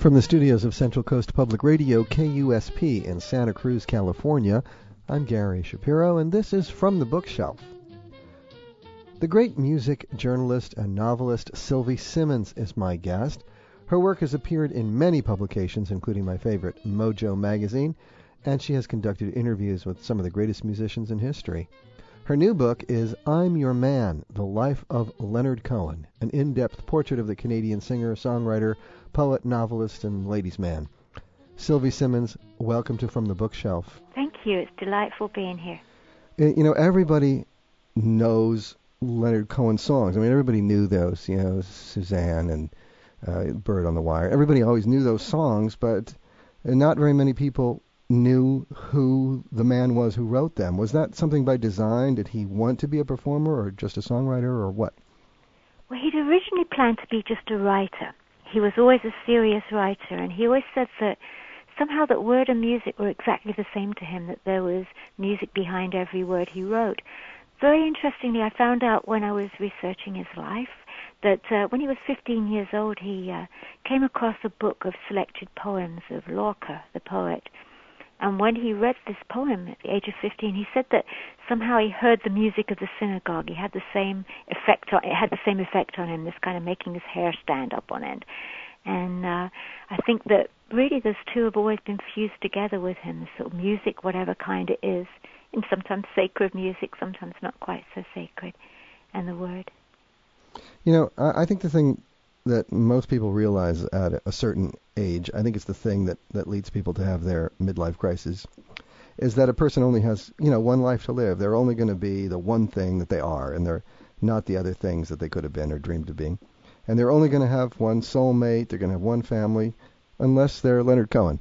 From the studios of Central Coast Public Radio, KUSP in Santa Cruz, California, I'm Gary Shapiro, and this is From the Bookshelf. The great music journalist and novelist Sylvie Simmons is my guest. Her work has appeared in many publications, including my favorite, Mojo Magazine, and she has conducted interviews with some of the greatest musicians in history. Her new book is I'm Your Man, The Life of Leonard Cohen, an in-depth portrait of the Canadian singer, songwriter, poet, novelist, and ladies' man. Sylvie Simmons, welcome to From the Bookshelf. Thank you. It's delightful being here. You know, everybody knows Leonard Cohen songs. I mean, everybody knew those, you know, Suzanne and Bird on the Wire. Everybody always knew those songs, but not very many people knew who the man was who wrote them. Was that something by design? Did he want to be a performer or just a songwriter or what? Well, he'd originally planned to be just a writer. He was always a serious writer, and he always said that somehow that word and music were exactly the same to him, that there was music behind every word he wrote. Very interestingly, I found out when I was researching his life that when he was 15 years old, he came across a book of selected poems of Lorca, the poet. And when he read this poem at the age of 15, he said that somehow he heard the music of the synagogue. It had the same effect on him, this kind of making his hair stand up on end. And I think that really those two have always been fused together with him, the sort of music, whatever kind it is, and sometimes sacred music, sometimes not quite so sacred, and the word. You know, I think the thing that most people realize at a certain age, I think it's the thing that leads people to have their midlife crisis, is that a person only has, you know, one life to live. They're only going to be the one thing that they are, and they're not the other things that they could have been or dreamed of being. And they're only going to have one soulmate, they're going to have one family, unless they're Leonard Cohen.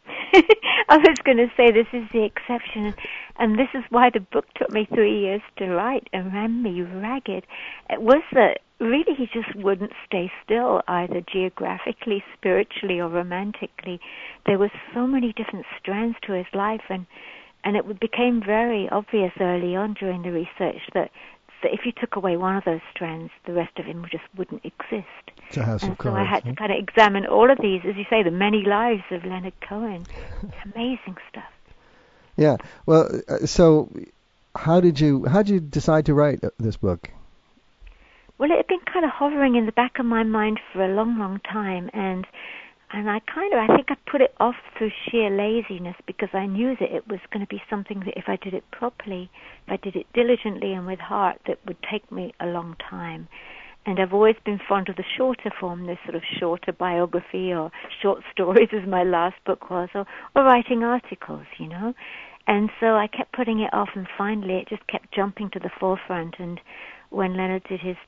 I was going to say this is the exception, and this is why the book took me 3 years to write and ran me ragged. It was that really he just wouldn't stay still, either geographically, spiritually, or romantically. There were so many different strands to his life, and it became very obvious early on during the research that if you took away one of those strands, the rest of him just wouldn't exist. It's a house of cards. So I had to kind of examine all of these, as you say, the many lives of Leonard Cohen. Amazing stuff. Yeah. Well, so how did you decide to write this book? Well, it had been kind of hovering in the back of my mind for a long, long time, and I think I put it off through sheer laziness because I knew that it was going to be something that if I did it properly, if I did it diligently and with heart, that would take me a long time. And I've always been fond of the shorter form, this sort of shorter biography or short stories as my last book was, or writing articles, you know. And so I kept putting it off, and finally it just kept jumping to the forefront. And when Leonard did his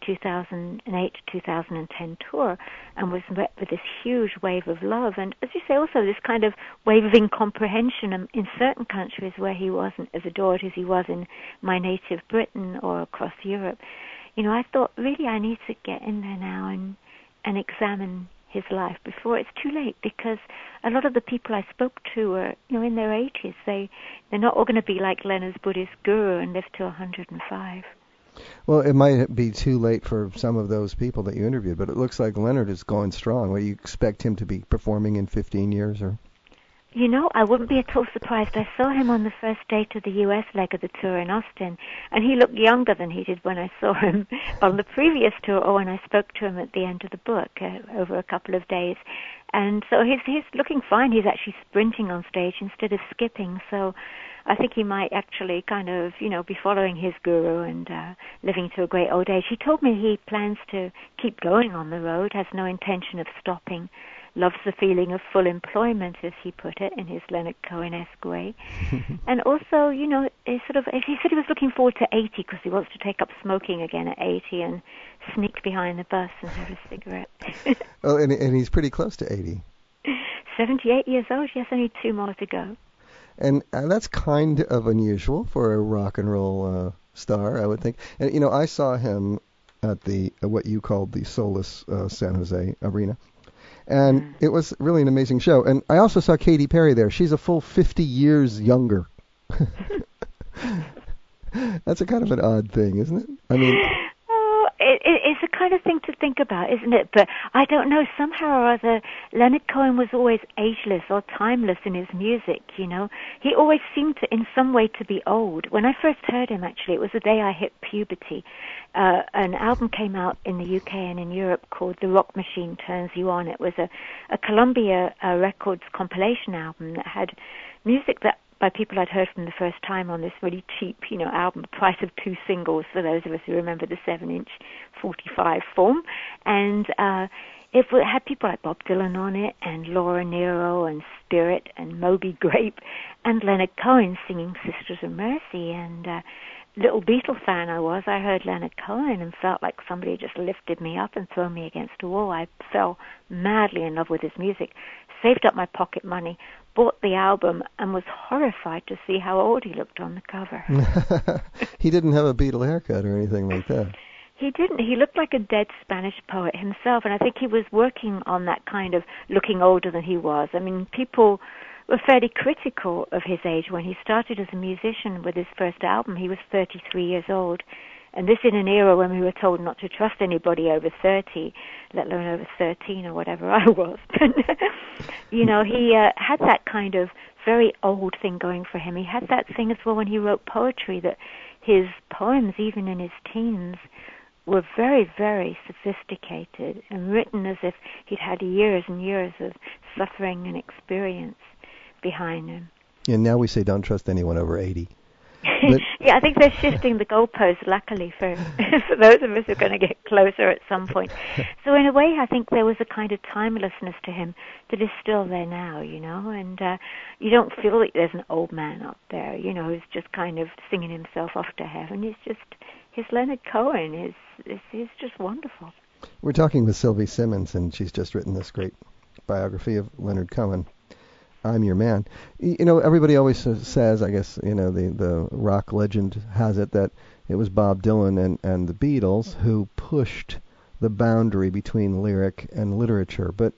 2008 to 2010 tour and was met with this huge wave of love, and as you say, also this kind of wave of incomprehension in certain countries where he wasn't as adored as he was in my native Britain or across Europe, you know, I thought, really, I need to get in there now and examine his life before it's too late, because a lot of the people I spoke to were, you know, in their 80s. They're not all going to be like Leonard's Buddhist guru and live to 105. Well, it might be too late for some of those people that you interviewed, but it looks like Leonard is going strong. Well, you expect him to be performing in 15 years, or? You know, I wouldn't be at all surprised. I saw him on the first day to the U.S. leg of the tour in Austin, and he looked younger than he did when I saw him on the previous tour, or when I spoke to him at the end of the book over a couple of days. And so he's looking fine. He's actually sprinting on stage instead of skipping. So I think he might actually kind of, you know, be following his guru and living to a great old age. He told me he plans to keep going on the road, has no intention of stopping. Loves the feeling of full employment, as he put it, in his Leonard Cohen-esque way. And also, you know, he said he was looking forward to 80 because he wants to take up smoking again at 80 and sneak behind the bus and have a cigarette. Oh, and he's pretty close to 80. 78 years old, yes, only 2 more to go. And that's kind of unusual for a rock and roll star, I would think. And, you know, I saw him at the what you called the Solus San Jose Arena. And it was really an amazing show. And I also saw Katy Perry there. She's a full 50 years younger. That's a kind of an odd thing, isn't it? I mean, it's a kind kind of thing to think about, isn't it? But I don't know, somehow or other, Leonard Cohen was always ageless or timeless in his music, you know. He always seemed to, in some way, to be old. When I first heard him, actually, it was the day I hit puberty. An album came out in the UK and in Europe called The Rock Machine Turns You On. It was a Columbia Records compilation album that had music that by people I'd heard from the first time on this really cheap, you know, album, price of 2 singles for those of us who remember the 7-inch 45 form. And it had people like Bob Dylan on it, and Laura Nyro, and Spirit, and Moby Grape, and Leonard Cohen singing Sisters of Mercy. And little Beatle fan I was, I heard Leonard Cohen and felt like somebody just lifted me up and thrown me against a wall. I fell madly in love with his music, saved up my pocket money, bought the album, and was horrified to see how old he looked on the cover. He didn't have a Beatle haircut or anything like that. He didn't. He looked like a dead Spanish poet himself, and I think he was working on that kind of looking older than he was. I mean, people were fairly critical of his age when he started as a musician with his first album. He was 33 years old. And this in an era when we were told not to trust anybody over 30, let alone over 13 or whatever I was. You know, he had that kind of very old thing going for him. He had that thing as well when he wrote poetry, that his poems, even in his teens, were very, very sophisticated and written as if he'd had years and years of suffering and experience behind him. And now we say don't trust anyone over 80. Yeah, I think they're shifting the goalposts, luckily, for those of us who are going to get closer at some point. So in a way, I think there was a kind of timelessness to him that is still there now, you know, and you don't feel like there's an old man up there, you know, who's just kind of singing himself off to heaven. It's just, his Leonard Cohen is just wonderful. We're talking with Sylvie Simmons, and she's just written this great biography of Leonard Cohen, I'm Your Man. You know, everybody always says, I guess, you know, the rock legend has it that it was Bob Dylan and the Beatles who pushed the boundary between lyric and literature. But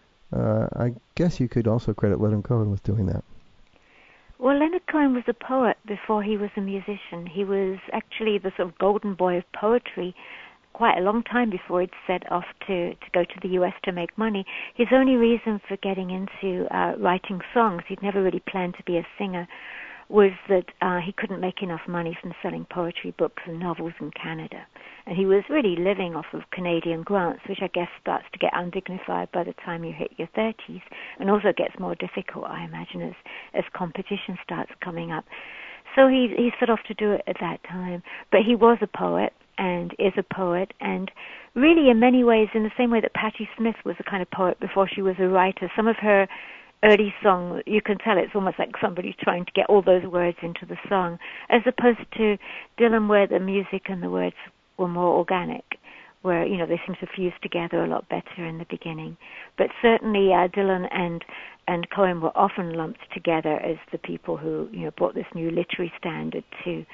I guess you could also credit Leonard Cohen with doing that. Well, Leonard Cohen was a poet before he was a musician. He was actually the sort of golden boy of poetry quite a long time before he'd set off to go to the U.S. to make money. His only reason for getting into writing songs, he'd never really planned to be a singer, was that he couldn't make enough money from selling poetry books and novels in Canada. And he was really living off of Canadian grants, which I guess starts to get undignified by the time you hit your 30s, and also gets more difficult, I imagine, as competition starts coming up. So he set off to do it at that time. But he was a poet, and is a poet, and really in many ways, in the same way that Patti Smith was a kind of poet before she was a writer, some of her early song, you can tell it's almost like somebody trying to get all those words into the song, as opposed to Dylan, where the music and the words were more organic, where, you know, they seem to fuse together a lot better in the beginning. But certainly Dylan and Cohen were often lumped together as the people who, you know, brought this new literary standard to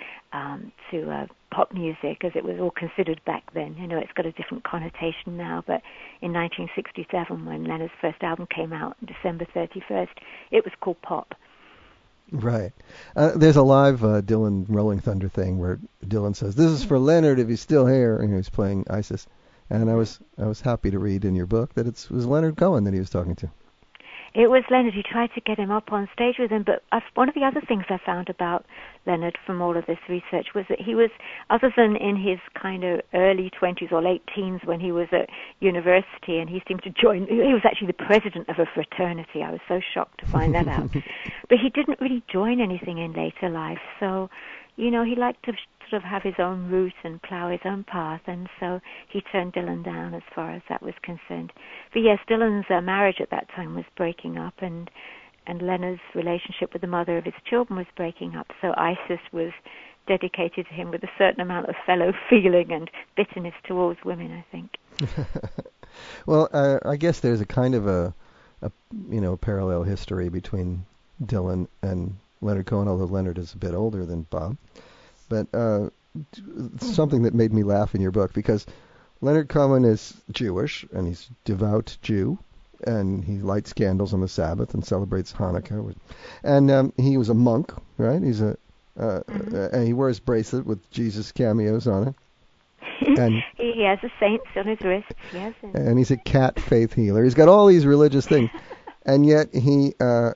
pop music, as it was all considered back then. You know, it's got a different connotation now, but in 1967, when Leonard's first album came out, December 31st, it was called pop. Right. There's a live Dylan Rolling Thunder thing where Dylan says, "This is for Leonard if he's still here," and he's playing Isis. And I was happy to read in your book that it was Leonard Cohen that he was talking to. It was Leonard. He tried to get him up on stage with him, but one of the other things I found about Leonard from all of this research was that he was, other than in his kind of early 20s or late teens when he was at university, and he seemed to join, he was actually the president of a fraternity. I was so shocked to find that out. But he didn't really join anything in later life, so, you know, he liked to sort of have his own route and plow his own path, and so he turned Dylan down as far as that was concerned. But yes, Dylan's marriage at that time was breaking up, and Leonard's relationship with the mother of his children was breaking up, so Isis was dedicated to him with a certain amount of fellow feeling and bitterness towards women, I think. Well, I guess there's a kind of a parallel history between Dylan and Leonard Cohen, although Leonard is a bit older than Bob. But something that made me laugh in your book, because Leonard Cohen is Jewish, and he's a devout Jew, and he lights candles on the Sabbath and celebrates Hanukkah. And he was a monk, right? He's and he wears bracelet with Jesus cameos on it. And he has the saints on his wrists, yes. And he's a cat faith healer. He's got all these religious things. And yet he...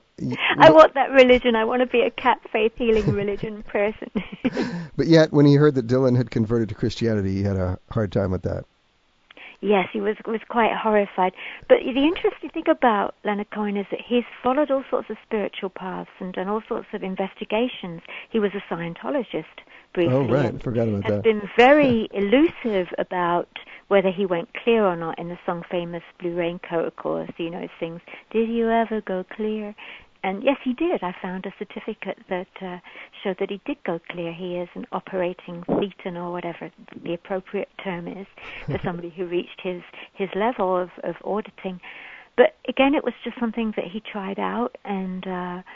I want that religion. I want to be a cat faith healing religion person. But yet, when he heard that Dylan had converted to Christianity, he had a hard time with that. Yes, he was quite horrified. But the interesting thing about Leonard Cohen is that he's followed all sorts of spiritual paths and done all sorts of investigations. He was a Scientologist briefly. Oh, right. I forgot about that. Has been very elusive about whether he went clear or not in the song Famous Blue Raincoat, of course. You know, it sings, "Did you ever go clear?" And yes, he did. I found a certificate that showed that he did go clear. He is an operating thetan, or whatever the appropriate term is, for somebody who reached his level of auditing. But again, it was just something that he tried out and,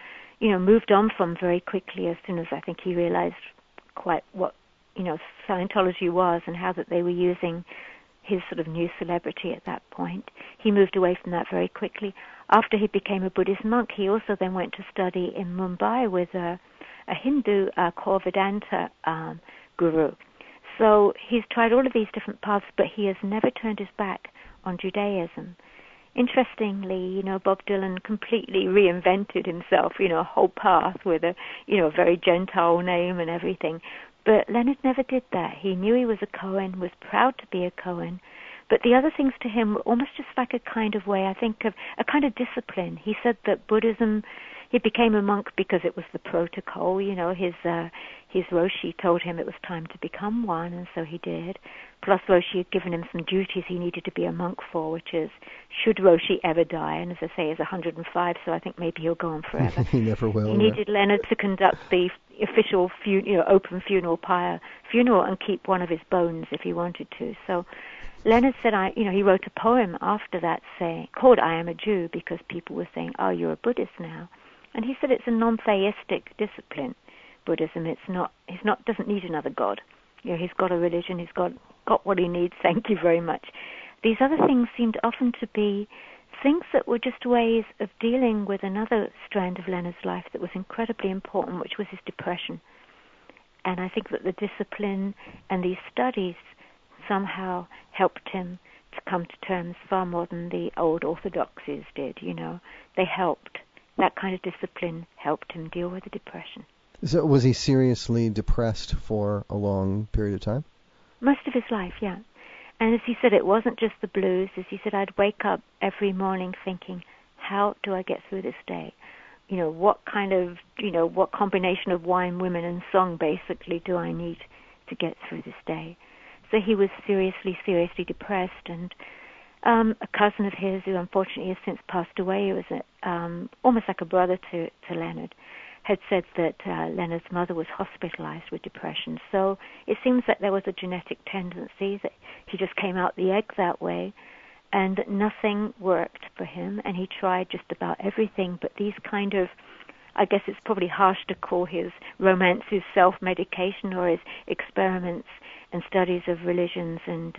moved on from very quickly as soon as I think he realized quite what, Scientology was and how that they were using his sort of new celebrity at that point. He moved away from that very quickly. After he became a Buddhist monk, he also then went to study in Mumbai with a Hindu core Vedanta guru. So he's tried all of these different paths, but he has never turned his back on Judaism. Interestingly, Bob Dylan completely reinvented himself, a whole path with a very Gentile name and everything. But Leonard never did that. He knew he was a Cohen, was proud to be a Cohen. But the other things to him were almost just like a kind of way, I think, of a kind of discipline. He said that Buddhism, he became a monk because it was the protocol. His Roshi told him it was time to become one, and so he did. Plus, Roshi had given him some duties he needed to be a monk for, which is, should Roshi ever die, and as I say, he's 105, so I think maybe he'll go on forever. He never will. He needed Leonard to conduct the official, open funeral and keep one of his bones if he wanted to. So Leonard said, he wrote a poem after that called "I Am a Jew," because people were saying, "Oh, you're a Buddhist now," and he said it's a non-theistic discipline. Buddhism, doesn't need another god. He's got a religion, he's got what he needs. Thank you very much. These other things seemed often to be things that were just ways of dealing with another strand of Leonard's life that was incredibly important, which was his depression. And I think that the discipline and these studies somehow helped him to come to terms far more than the old orthodoxies did, They helped. That kind of discipline helped him deal with the depression. So was he seriously depressed for a long period of time? Most of his life, yeah. And as he said, it wasn't just the blues. As he said, I'd wake up every morning thinking, how do I get through this day? What combination of wine, women, and song basically do I need to get through this day? So he was seriously depressed. And a cousin of his, who unfortunately has since passed away, who was almost like a brother to Leonard, had said that Leonard's mother was hospitalized with depression. So it seems that there was a genetic tendency, that he just came out the egg that way, and that nothing worked for him, and he tried just about everything. But these kind of, I guess it's probably harsh to call his romances self-medication, or his experiments and studies of religions and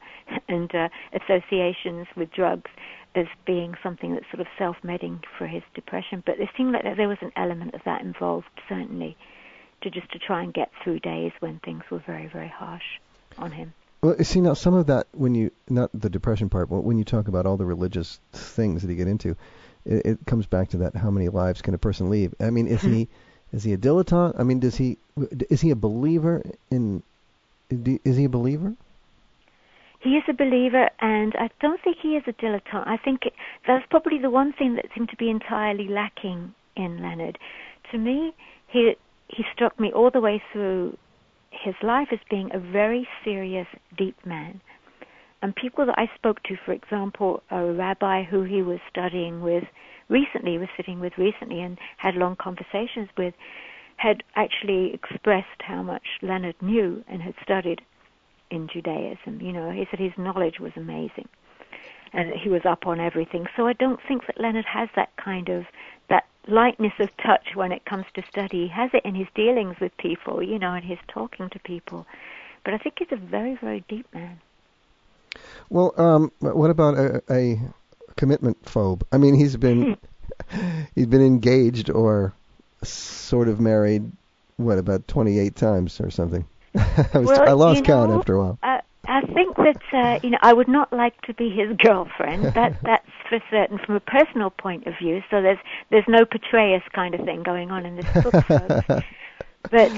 associations with drugs as being something that's sort of self-medding for his depression. But it seemed like there was an element of that involved, certainly, to try and get through days when things were very, very harsh on him. Well, see, now some of that, not the depression part, but when you talk about all the religious things that he get into, it comes back to that, how many lives can a person lead? I mean, is he a dilettante? I mean, is he a believer in... Is he a believer? He is a believer, and I don't think he is a dilettante. I think that's probably the one thing that seemed to be entirely lacking in Leonard. To me, he struck me all the way through his life as being a very serious, deep man. And people that I spoke to, for example, a rabbi who he was studying with recently, and had long conversations with, had actually expressed how much Leonard knew and had studied in Judaism. He said his knowledge was amazing and that he was up on everything. So I don't think that Leonard has that kind of, that lightness of touch when it comes to study. He has it in his dealings with people, and his talking to people. But I think he's a very, very deep man. Well, what about a commitment phobe? I mean, he's been engaged or sort of married, about 28 times or something? I lost count after a while. I think that I would not like to be his girlfriend. That's for certain from a personal point of view. So there's no Petraeus kind of thing going on in this book, folks. But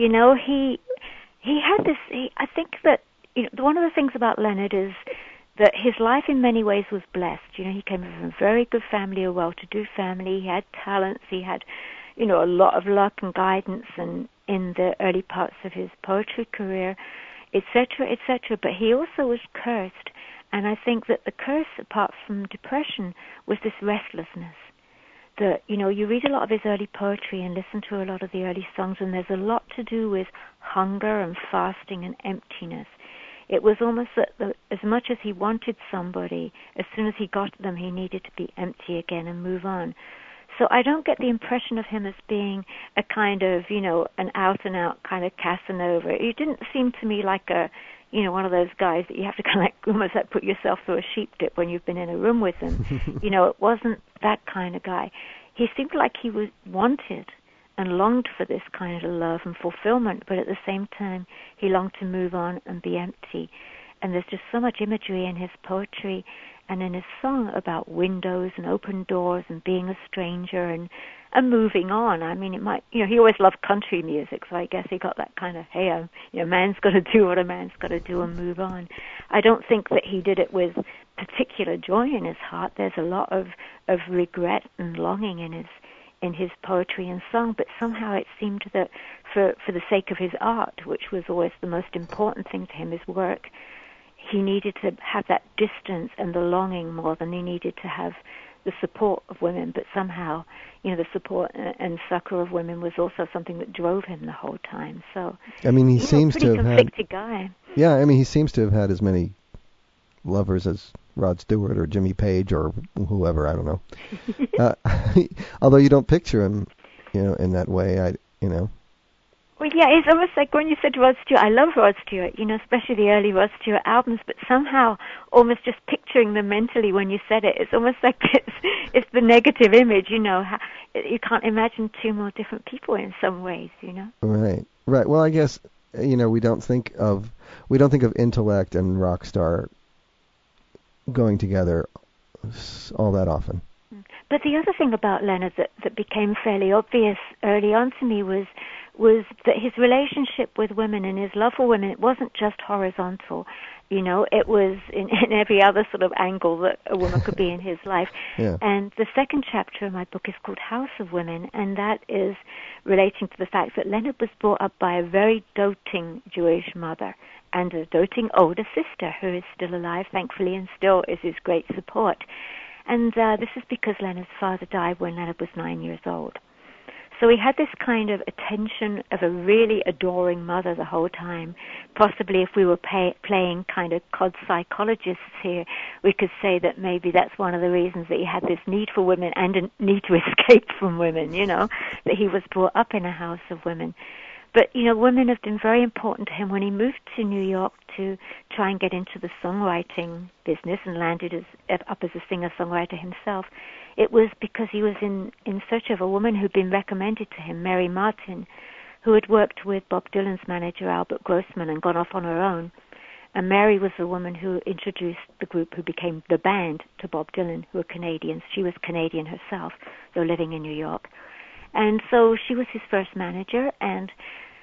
he had this. I think that one of the things about Leonard is that his life in many ways was blessed. He came from a very good family, a well-to-do family. He had talents. He had a lot of luck and guidance, and in the early parts of his poetry career, etc., etc. But he also was cursed, and I think that the curse, apart from depression, was this restlessness. That you read a lot of his early poetry and listen to a lot of the early songs, and there's a lot to do with hunger and fasting and emptiness. It was almost that as much as he wanted somebody, as soon as he got them, he needed to be empty again and move on. So I don't get the impression of him as being a kind of, an out-and-out kind of Casanova. He didn't seem to me like one of those guys that you have to kind of almost put yourself through a sheep dip when you've been in a room with him. It wasn't that kind of guy. He seemed like he was wanted and longed for this kind of love and fulfillment, but at the same time, he longed to move on and be empty. And there's just so much imagery in his poetry and in his song about windows and open doors and being a stranger and moving on. I mean, it might, he always loved country music, so I guess he got that kind of, hey, man's got to do what a man's got to do and move on. I don't think that he did it with particular joy in his heart. There's a lot of regret and longing in his poetry and song, but somehow it seemed that for the sake of his art, which was always the most important thing to him, his work, he needed to have that distance and the longing more than he needed to have the support of women. But somehow, the support and succor of women was also something that drove him the whole time. So, I mean, he seems to have conflicted guy. Yeah, I mean, he seems to have had as many lovers as Rod Stewart or Jimmy Page or whoever, I don't know. Although you don't picture him, in that way, Well, yeah, it's almost like when you said Rod Stewart, I love Rod Stewart, especially the early Rod Stewart albums, but somehow almost just picturing them mentally when you said it, it's almost like it's the negative image, how, you can't imagine two more different people in some ways, Right. Well, I guess, we don't think of intellect and rock star going together all that often. But the other thing about Leonard that became fairly obvious early on to me was that his relationship with women and his love for women, it wasn't just horizontal. It was in every other sort of angle that a woman could be in his life. Yeah. And the second chapter of my book is called House of Women, and that is relating to the fact that Leonard was brought up by a very doting Jewish mother and a doting older sister who is still alive, thankfully, and still is his great support. And this is because Leonard's father died when Leonard was 9 years old. So he had this kind of attention of a really adoring mother the whole time. Possibly if we were playing kind of cod psychologists here, we could say that maybe that's one of the reasons that he had this need for women and a need to escape from women, that he was brought up in a house of women. But, women have been very important to him when he moved to New York to try and get into the songwriting business and landed up as a singer-songwriter himself. It was because he was in search of a woman who'd been recommended to him, Mary Martin, who had worked with Bob Dylan's manager, Albert Grossman, and gone off on her own. And Mary was the woman who introduced the group who became the band to Bob Dylan, who were Canadians. She was Canadian herself, though living in New York. And so she was his first manager, and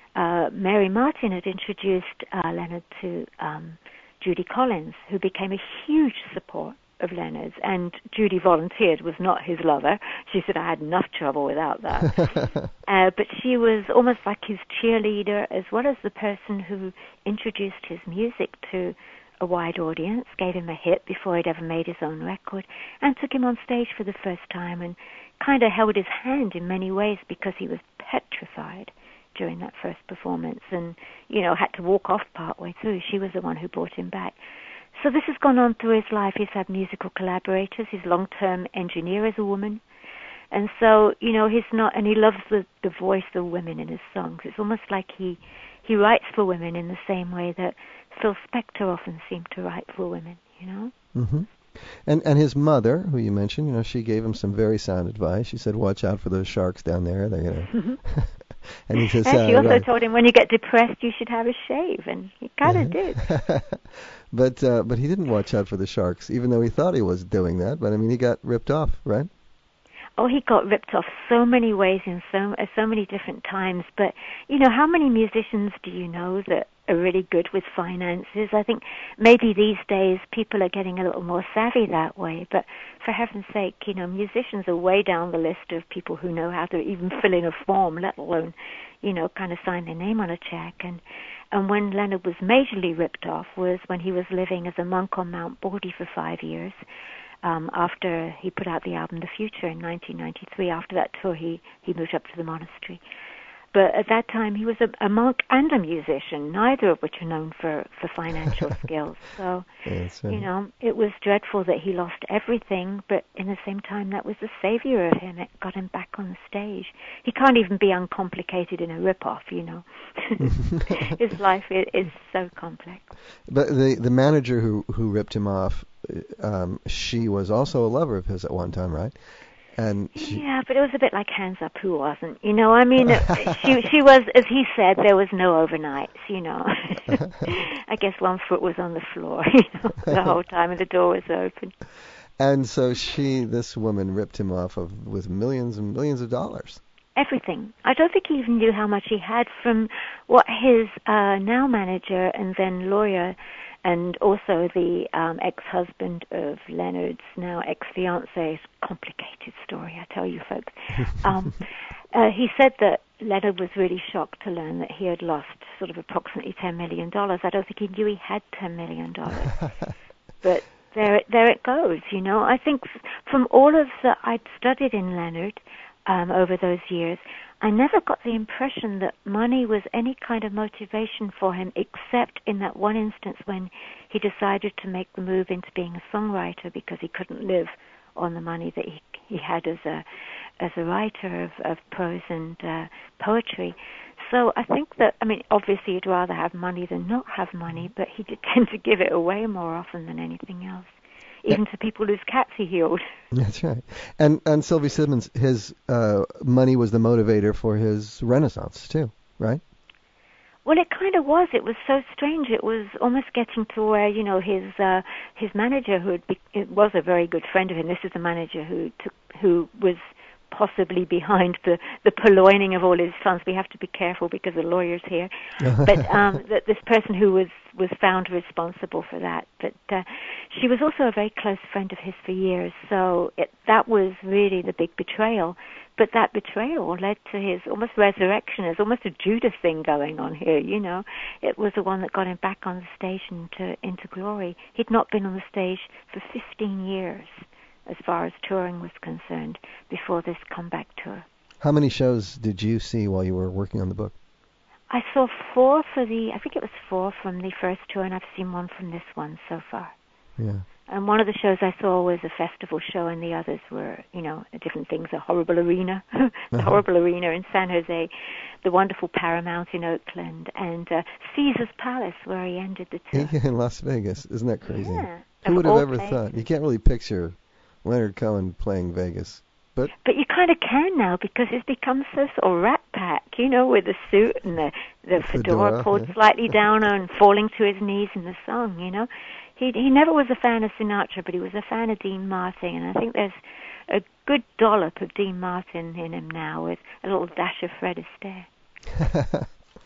Mary Martin had introduced Leonard to Judy Collins, who became a huge support of Leonard's. And Judy volunteered, was not his lover. She said, I had enough trouble without that. But she was almost like his cheerleader, as well as the person who introduced his music to a wide audience, gave him a hit before he'd ever made his own record, and took him on stage for the first time and kind of held his hand in many ways because he was petrified during that first performance and, had to walk off partway through. She was the one who brought him back. So this has gone on through his life. He's had musical collaborators. His long-term engineer is a woman. And so, he's not, and he loves the voice of women in his songs. It's almost like he writes for women in the same way that Phil Spector often seemed to write for women, Mm-hmm. And his mother, who you mentioned, she gave him some very sound advice. She said, watch out for those sharks down there. They're going to And he says, and she also right. told him, when you get depressed, you should have a shave, and he kind of did. But he didn't watch out for the sharks, even though he thought he was doing that. But I mean, he got ripped off, right? Oh, he got ripped off so many ways in so many different times. But, you know, how many musicians do you know that are really good with finances? I think maybe these days people are getting a little more savvy that way. But for heaven's sake, you know, musicians are way down the list of people who know how to even fill in a form, let alone, you know, kind of sign their name on a check. And when Leonard was majorly ripped off was when he was living as a monk on Mount Baldy for 5 years. After he put out the album The Future in 1993. After that tour, he moved up to the monastery. But at that time, he was a monk and a musician, neither of which are known for financial skills. So, right. You know, it was dreadful that he lost everything, but in the same time, that was the savior of him. It got him back on the stage. He can't even be uncomplicated in a rip-off, you know. His life is so complex. But the manager who ripped him off, she was also a lover of his at one time, right? And yeah, but it was a bit like Hands Up, who wasn't? You know, I mean, she was, as he said, there was no overnights, you know. I guess one foot was on the floor, you know, the whole time, and the door was open. And so this woman ripped him off with millions and millions of dollars. Everything. I don't think he even knew how much he had from what his now manager and then lawyer, and also the ex-husband of Leonard's now ex-fiancé. Complicated story, I tell you, folks. He said that Leonard was really shocked to learn that he had lost sort of approximately $10 million. I don't think he knew he had $10 million. But there it goes, you know. I think from all of that I'd studied in Leonard over those years, I never got the impression that money was any kind of motivation for him, except in that one instance when he decided to make the move into being a songwriter because he couldn't live on the money that he had as a writer of prose and poetry. So I think that, I mean, obviously you'd rather have money than not have money, but he did tend to give it away more often than anything else. Even to people whose cats he healed. That's right. And Sylvie Simmons, his money was the motivator for his Renaissance too, right? Well, it kind of was. It was so strange. It was almost getting to where, you know, his manager, it was a very good friend of him. This is the manager who was possibly behind the purloining of all his funds. We have to be careful because the lawyer's here. But that this person who was found responsible for that. But she was also a very close friend of his for years. So that was really the big betrayal. But that betrayal led to his almost resurrection. There's almost a Judas thing going on here, you know. It was the one that got him back on the stage into glory. He'd not been on the stage for 15 years. As far as touring was concerned, before this comeback tour. How many shows did you see while you were working on the book? I saw 4 I think it was 4 from the first tour, and I've seen 1 from this one so far. Yeah. And one of the shows I saw was a festival show, and the others were, you know, different things. The Horrible Arena, the Horrible Arena in San Jose, the wonderful Paramount in Oakland, and Caesar's Palace, where he ended the tour. In Las Vegas. Isn't that crazy? Yeah. Who would have ever thought? You can't really picture Leonard Cohen playing Vegas. But you kind of can now, because it's become so sort of Rat Pack, you know, with the suit and the fedora pulled slightly down and falling to his knees in the song, you know. He never was a fan of Sinatra, but he was a fan of Dean Martin, and I think there's a good dollop of Dean Martin in him now, with a little dash of Fred Astaire.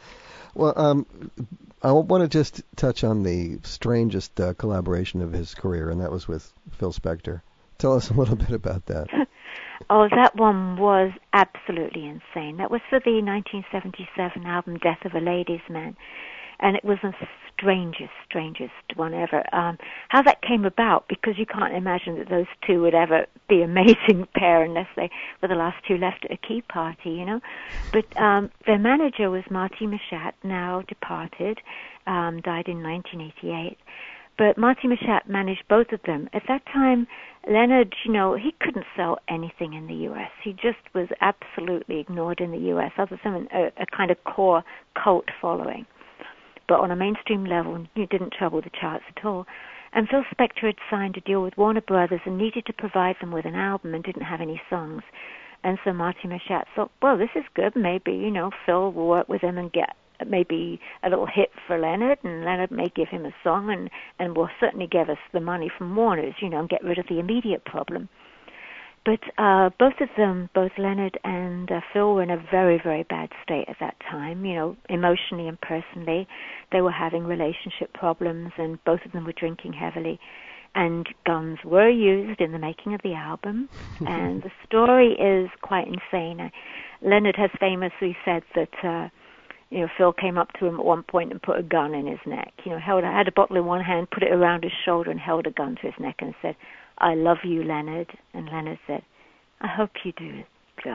Well, I want to just touch on the strangest collaboration of his career, and that was with Phil Spector. Tell us a little bit about that. Oh, that one was absolutely insane. That was for the 1977 album Death of a Ladies' Man, and it was the strangest one ever. How that came about, because you can't imagine that those two would ever be an amazing pair unless they were the last two left at a key party, you know. But their manager was Marty Machat, now departed, died in 1988. But Marty Machat managed both of them. At that time, Leonard, you know, he couldn't sell anything in the U.S. He just was absolutely ignored in the U.S., other than a kind of core cult following. But on a mainstream level, he didn't trouble the charts at all. And Phil Spector had signed a deal with Warner Brothers and needed to provide them with an album and didn't have any songs. And so Marty Machat thought, well, this is good. Maybe, Phil will work with him and get maybe a little hit for Leonard, and Leonard may give him a song and will certainly give us the money from Warner's, and get rid of the immediate problem. But both of them, both Leonard and Phil, were in a very, very bad state at that time, emotionally and personally. They were having relationship problems, and both of them were drinking heavily. And guns were used in the making of the album, and the story is quite insane. Leonard has famously said that Phil came up to him at one point and put a gun in his neck. Had a bottle in one hand, put it around his shoulder, and held a gun to his neck and said, "I love you, Leonard." And Leonard said, "I hope you do, Phil."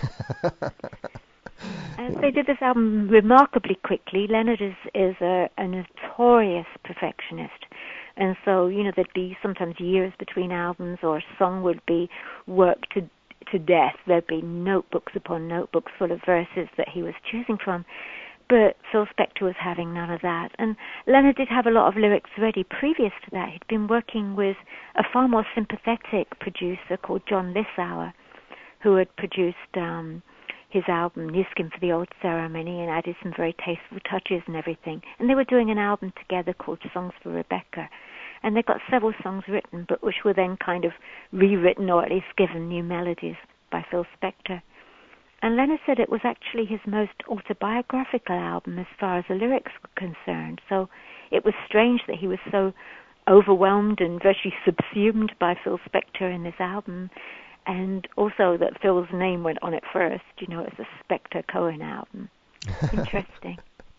And they did this album remarkably quickly. Leonard is a notorious perfectionist. And so, there'd be sometimes years between albums, or a song would be worked to death. There'd be notebooks upon notebooks full of verses that he was choosing from. But Phil Spector was having none of that. And Leonard did have a lot of lyrics ready previous to that. He'd been working with a far more sympathetic producer called John Lissauer, who had produced his album New Skin for the Old Ceremony and added some very tasteful touches and everything. And they were doing an album together called Songs for Rebecca. And they got several songs written, but which were then kind of rewritten, or at least given new melodies by Phil Spector. And Leonard said it was actually his most autobiographical album as far as the lyrics were concerned. So it was strange that he was so overwhelmed and virtually subsumed by Phil Spector in this album. And also that Phil's name went on it first, it's a Spector-Cohen album. Interesting.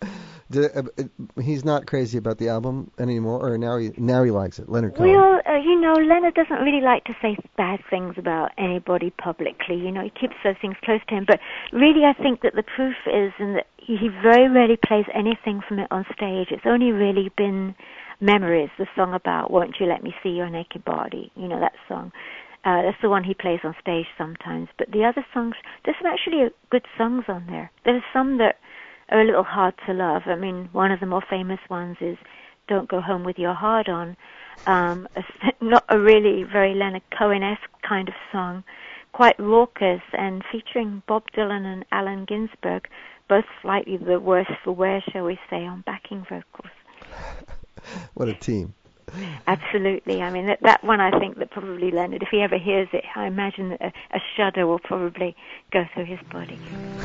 He's not crazy about the album anymore, or now he likes it, Leonard Cohen? Well, Leonard doesn't really like to say bad things about anybody publicly. He keeps those things close to him. But really, I think that the proof is in that he very rarely plays anything from it on stage. It's only really been Memories, the song about "Won't You Let Me See Your Naked Body," that song. That's the one he plays on stage sometimes. But the other songs, there's some actually good songs on there. There's some that are a little hard to love. I mean, one of the more famous ones is "Don't Go Home With Your Heart On." Not a really very Leonard Cohen-esque kind of song, quite raucous and featuring Bob Dylan and Allen Ginsberg, both slightly the worse for wear, shall we say, on backing vocals. What a team. Absolutely. I mean, that one, I think that probably Leonard, if he ever hears it, I imagine that a shudder will probably go through his body.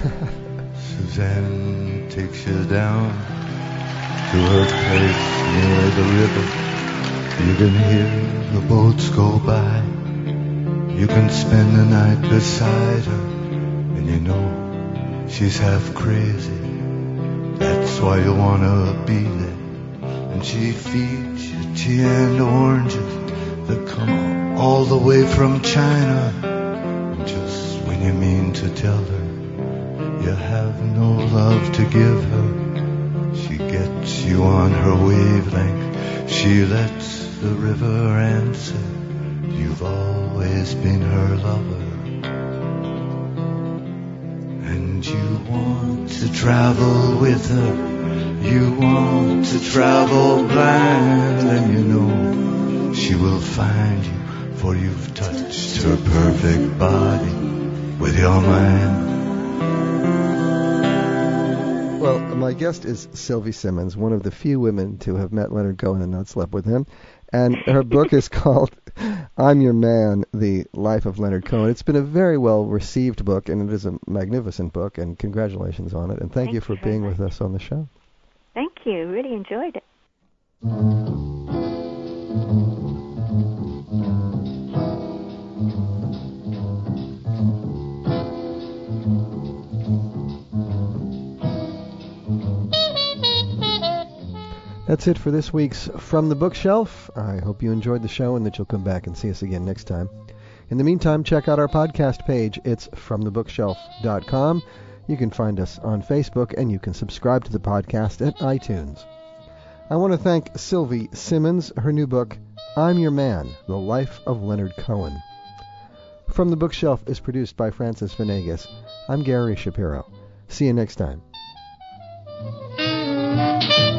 Suzanne takes you down to her place near the river. You can hear the boats go by. You can spend the night beside her, and you know she's half crazy. That's why you wanna be there. And she feeds you tea and oranges that come all the way from China. And just when you mean to tell her you have no love to give her, she gets you on her wavelength. She lets the river answer, you've always been her lover. And you want to travel with her, you want to travel blind, and you know she will find you, for you've touched her perfect body with your mind. Well, my guest is Sylvie Simmons, one of the few women to have met Leonard Cohen and not slept with him. And her book is called I'm Your Man, The Life of Leonard Cohen. It's been a very well-received book, and it is a magnificent book, and congratulations on it. And thank you for being with us on the show. Thank you. Really enjoyed it. That's it for this week's From the Bookshelf. I hope you enjoyed the show and that you'll come back and see us again next time. In the meantime, check out our podcast page. It's fromthebookshelf.com. You can find us on Facebook, and you can subscribe to the podcast at iTunes. I want to thank Sylvie Simmons. Her new book, I'm Your Man, The Life of Leonard Cohen. From the Bookshelf is produced by Francis Venegas. I'm Gary Shapiro. See you next time.